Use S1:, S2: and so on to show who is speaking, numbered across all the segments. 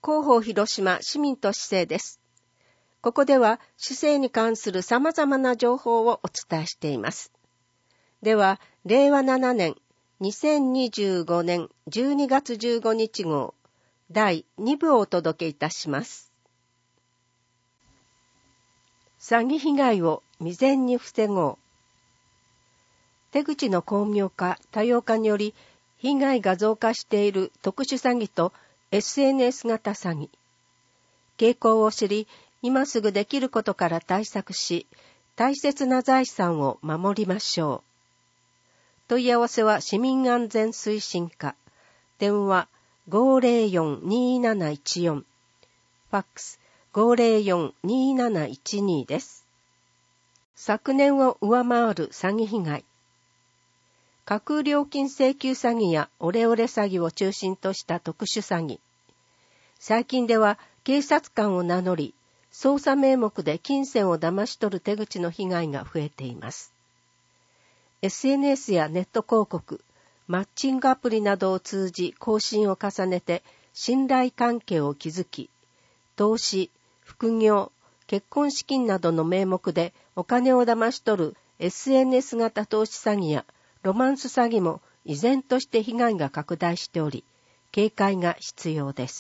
S1: 広報広島市民都市政です。ここでは市政に関する様々な情報をお伝えしています。では、令和7年2025年12月15日号第2部をお届けいたします。詐欺被害を未然に防ごう。手口の巧妙化、多様化により被害が増加している特殊詐欺と SNS 型詐欺。傾向を知り、今すぐできることから対策し、大切な財産を守りましょう。問い合わせは市民安全推進課。電話 504-2714。ファックス 504-2712 です。昨年を上回る詐欺被害。架空料金請求詐欺やオレオレ詐欺を中心とした特殊詐欺。最近では警察官を名乗り、捜査名目で金銭を騙し取る手口の被害が増えています。SNS やネット広告、マッチングアプリなどを通じ更新を重ねて信頼関係を築き、投資、副業、結婚資金などの名目でお金を騙し取る SNS 型投資詐欺やロマンス詐欺も依然として被害が拡大しており、警戒が必要です。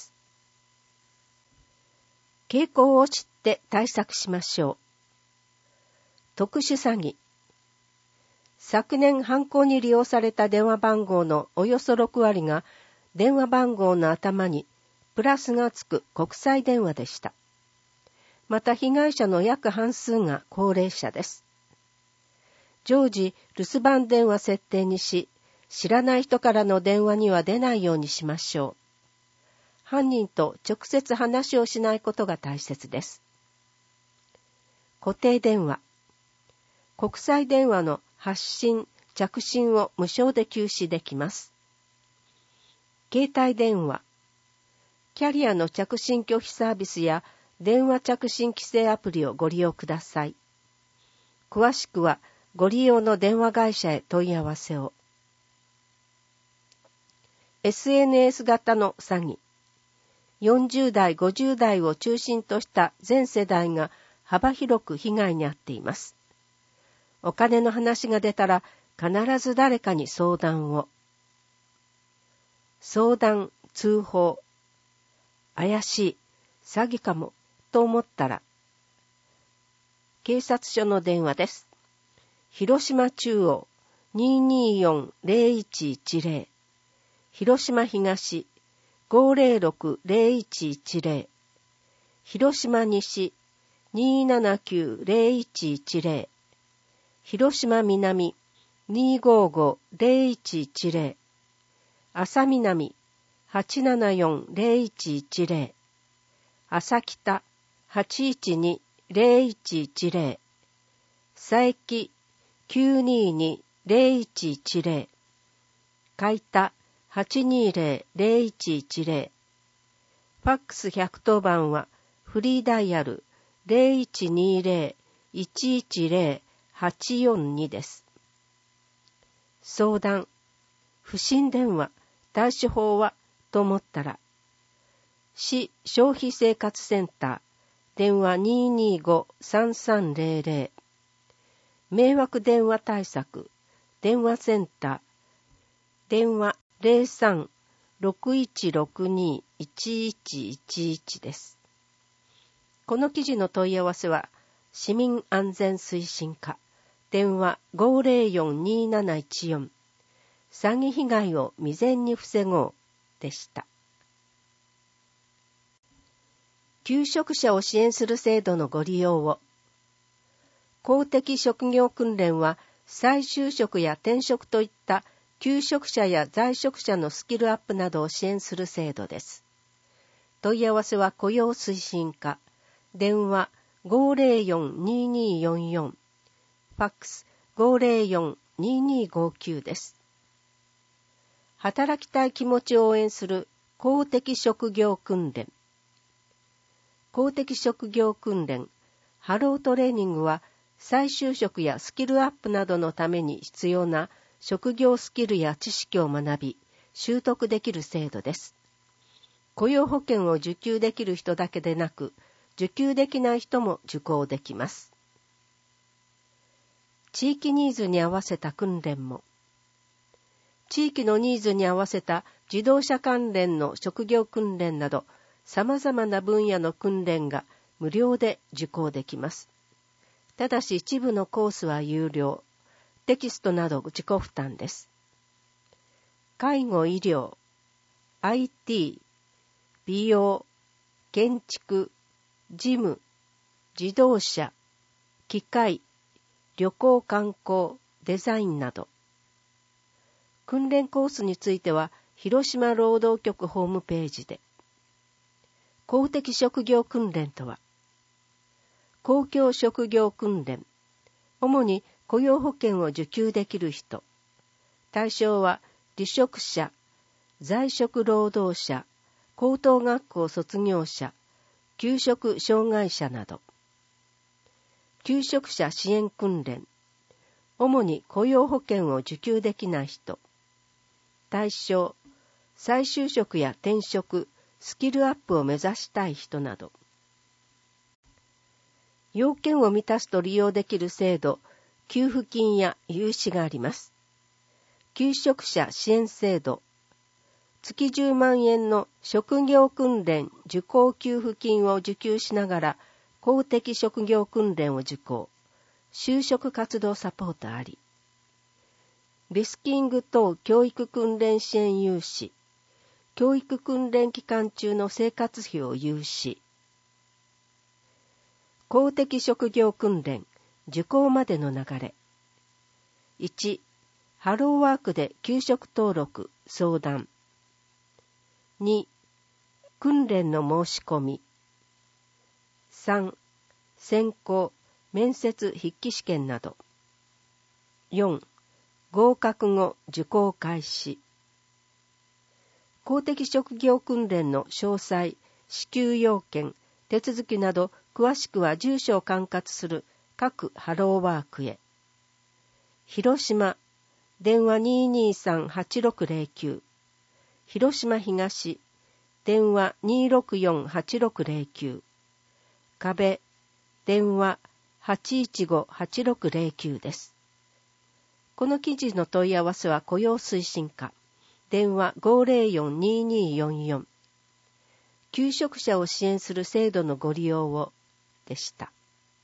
S1: 傾向を知って対策しましょう。特殊詐欺。昨年犯行に利用された電話番号のおよそ6割が電話番号の頭にプラスがつく国際電話でした。また被害者の約半数が高齢者です。常時留守番電話設定にし、知らない人からの電話には出ないようにしましょう。犯人と直接話をしないことが大切です。固定電話。国際電話の発信、着信を無償で休止できます。携帯電話。キャリアの着信拒否サービスや電話着信規制アプリをご利用ください。詳しくはご利用の電話会社へ問い合わせを。SNS 型の詐欺。40代、50代を中心とした全世代が幅広く被害に遭っています。お金の話が出たら必ず誰かに相談を。相談、通報。怪しい、詐欺かもと思ったら。警察署の電話です。広島中央 224-0110。広島東506-0110。広島西 279-0110。広島南 255-0110。朝南 874-0110。朝北 812-0110。佐伯 922-0110。海田 820-0110。ファックス110番はフリーダイヤル 0120-110-842 です。相談、不審電話、対処法はと思ったら、市消費生活センター、電話 225-3300。迷惑電話対策、電話センター、電話 03-6162-1111 です。この記事の問い合わせは、市民安全推進課、電話 504-2714。詐欺被害を未然に防ごうでした。求職者を支援する制度のご利用を。公的職業訓練は再就職や転職といった求職者や在職者のスキルアップなどを支援する制度です。問い合わせは雇用推進課、電話 504-2244、ファックス 504-2259 です。働きたい気持ちを応援する公的職業訓練。公的職業訓練、ハロートレーニングは再就職やスキルアップなどのために必要な職業スキルや知識を学び、習得できる制度です。 雇用保険を受給できる人だけでなく、受給できない人も受講できます。地域ニーズに合わせた訓練も。地域のニーズに合わせた自動車関連の職業訓練など、様々な分野の訓練が無料で受講できます。ただし一部のコースは有料、テキストなど自己負担です。介護・医療、IT、美容、建築、事務、自動車、機械、旅行観光、デザインなど。訓練コースについては、広島労働局ホームページで。公的職業訓練とは、公共職業訓練、主に雇用保険を受給できる人。対象は、離職者、在職労働者、高等学校卒業者、休職障害者など。休職者支援訓練、主に雇用保険を受給できない人。対象、再就職や転職、スキルアップを目指したい人など。要件を満たすと利用できる制度、給付金や融資があります。休職者支援制度、月10万円の職業訓練受講給付金を受給しながら公的職業訓練を受講、就職活動サポートあり。リスキング等教育訓練支援融資、教育訓練期間中の生活費を融資。公的職業訓練受講までの流れ。1、ハローワークで求職登録、相談。2、訓練の申し込み。3、選考、面接筆記試験など。4、合格後受講開始。公的職業訓練の詳細、支給要件、手続きなど詳しくは住所を管轄する各ハローワークへ。広島、電話 223-8609。広島東、電話 264-8609。壁、電話 815-8609 です。この記事の問い合わせは雇用推進課、電話 504-2244。求職者を支援する制度のご利用を、でした。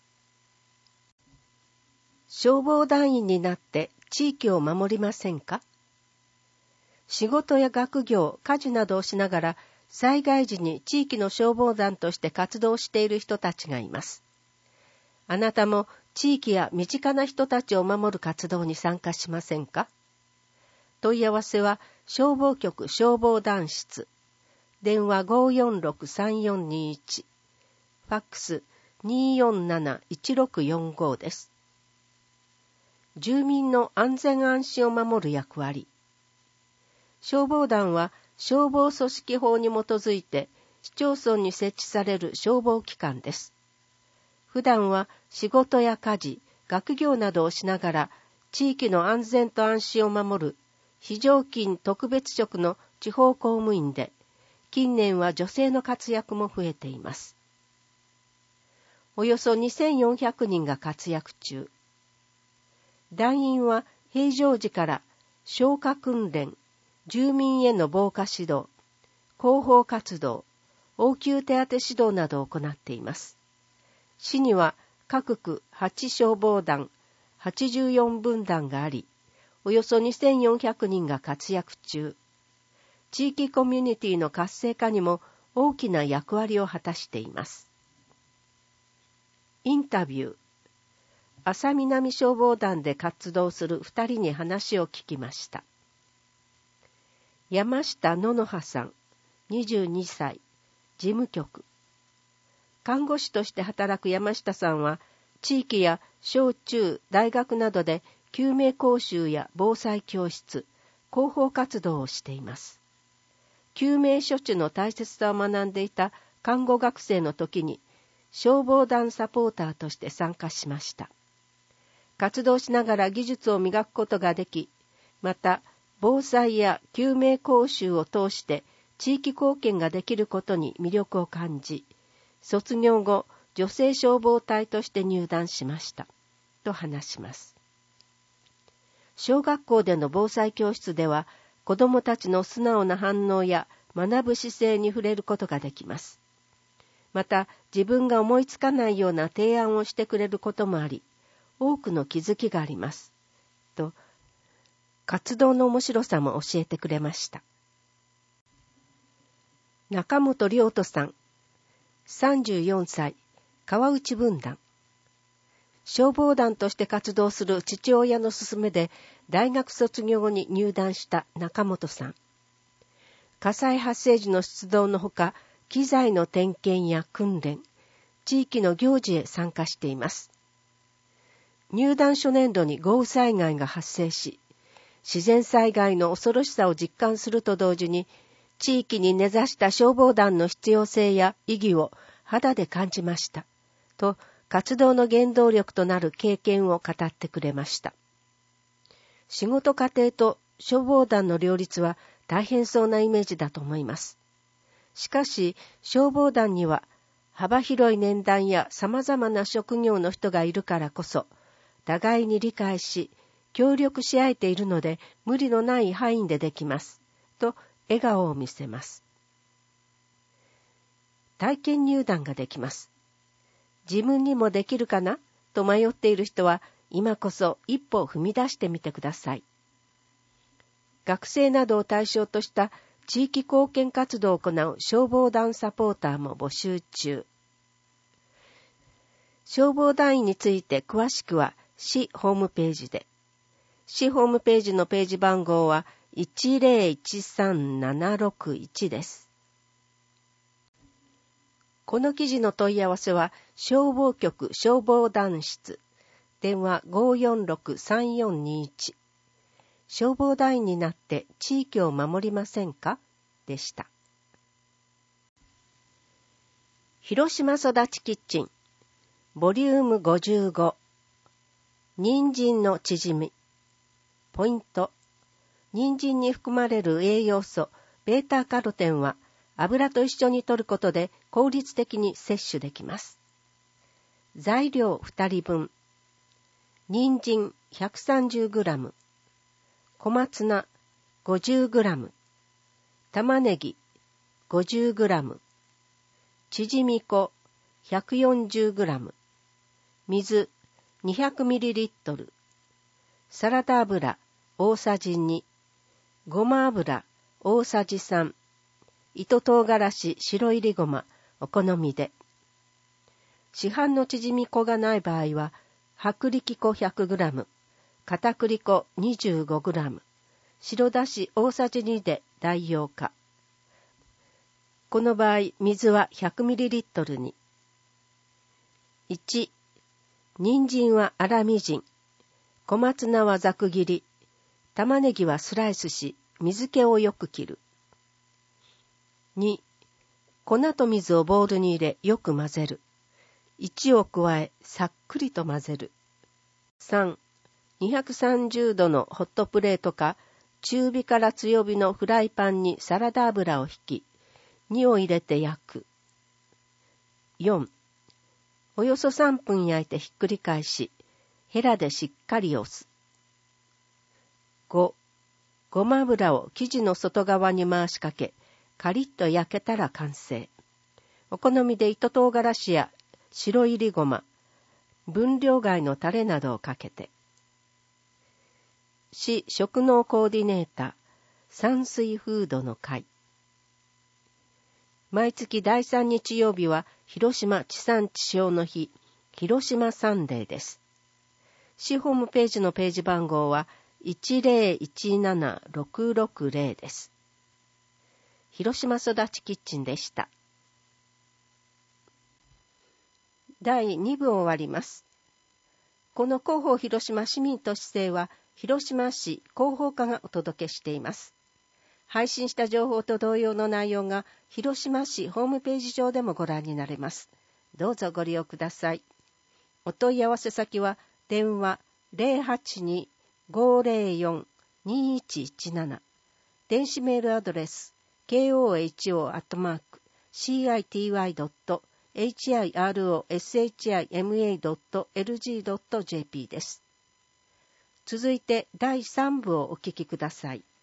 S1: 消防団員になって地域を守りませんか？仕事や学業、家事などをしながら災害時に地域の消防団として活動している人たちがいます。あなたも地域や身近な人たちを守る活動に参加しませんか？問い合わせは消防局消防団室、電話 546-3421、ファックス 247-1645 です。住民の安全安心を守る役割。消防団は消防組織法に基づいて市町村に設置される消防機関です。普段は仕事や家事、学業などをしながら地域の安全と安心を守る非常勤特別職の地方公務員で、近年は女性の活躍も増えています。およそ2400人が活躍中。団員は平常時から消火訓練、住民への防火指導、広報活動、応急手当指導などを行っています。市には各区8消防団、84分団があり、およそ2400人が活躍中。地域コミュニティの活性化にも大きな役割を果たしています。インタビュー。安佐南消防団で活動する2人に話を聞きました。山下ののはさん、22歳、事務局。看護師として働く山下さんは、地域や小中、大学などで救命講習や防災教室、広報活動をしています。救命処置の大切さを学んでいた看護学生の時に、消防団サポーターとして参加しました。活動しながら技術を磨くことができ、また、防災や救命講習を通して地域貢献ができることに魅力を感じ、卒業後、女性消防隊として入団しました。と話します。小学校での防災教室では、子どもたちの素直な反応や学ぶ姿勢に触れることができます。また、自分が思いつかないような提案をしてくれることもあり、多くの気づきがあります。と、活動の面白さも教えてくれました。中本亮人さん、34歳、川内分団。消防団として活動する父親の勧めで大学卒業後に入団した中本さん。火災発生時の出動のほか、機材の点検や訓練、地域の行事へ参加しています。入団初年度に豪雨災害が発生し、自然災害の恐ろしさを実感すると同時に、地域に根ざした消防団の必要性や意義を肌で感じました。と、活動の原動力となる経験を語ってくれました。仕事家庭と消防団の両立は大変そうなイメージだと思います。しかし、消防団には幅広い年代や様々な職業の人がいるからこそ、互いに理解し、協力し合えているので無理のない範囲でできます。と、笑顔を見せます。体験入団ができます。自分にもできるかなと迷っている人は、今こそ一歩踏み出してみてください。学生などを対象とした地域貢献活動を行う消防団サポーターも募集中。消防団員について詳しくは市ホームページで。市ホームページのページ番号は1013761です。この記事の問い合わせは消防局消防団室、電話 546-3421。消防団員になって地域を守りませんかでした。広島育ちキッチンボリューム55、人参のチヂミ。ポイント、人参に含まれる栄養素ベータカロテンは油と一緒に摂ることで効率的に摂取できます。材料2人分、人参 130g、小松菜 50g、玉ねぎ 50g、チヂミ粉 140g、水 200ml、サラダ油大さじ2、ごま油大さじ3、糸唐辛子白いりごまお好みで。市販のチヂミ粉がない場合は、薄力粉 100g、片栗粉 25g、白だし大さじ2で代用可。この場合、水は 100ml に。1、人参は粗みじん、小松菜はざく切り、玉ねぎはスライスし、水気をよく切る。2、粉と水をボウルに入れよく混ぜる。1を加えさっくりと混ぜる。3、230度のホットプレートか中火から強火のフライパンにサラダ油を引き、2を入れて焼く。4、およそ3分焼いてひっくり返し、ヘラでしっかり押す。5、ごま油を生地の外側に回しかけ、カリッと焼けたら完成。お好みで糸唐辛子や白いりごま、分量外のタレなどをかけて。市食農コーディネーター、山水フードの会。毎月第3日曜日は広島地産地消の日、広島サンデーです。市ホームページのページ番号は1017660です。広島育ちキッチンでした。第2部終わります。この広報広島市民都市政は広島市広報課がお届けしています。配信した情報と同様の内容が広島市ホームページ上でもご覧になれます。どうぞご利用ください。お問い合わせ先は電話 082-504-2117、電子メールアドレス koho.hiro.shima.lg.jp です。続いて第3部をお聞きください。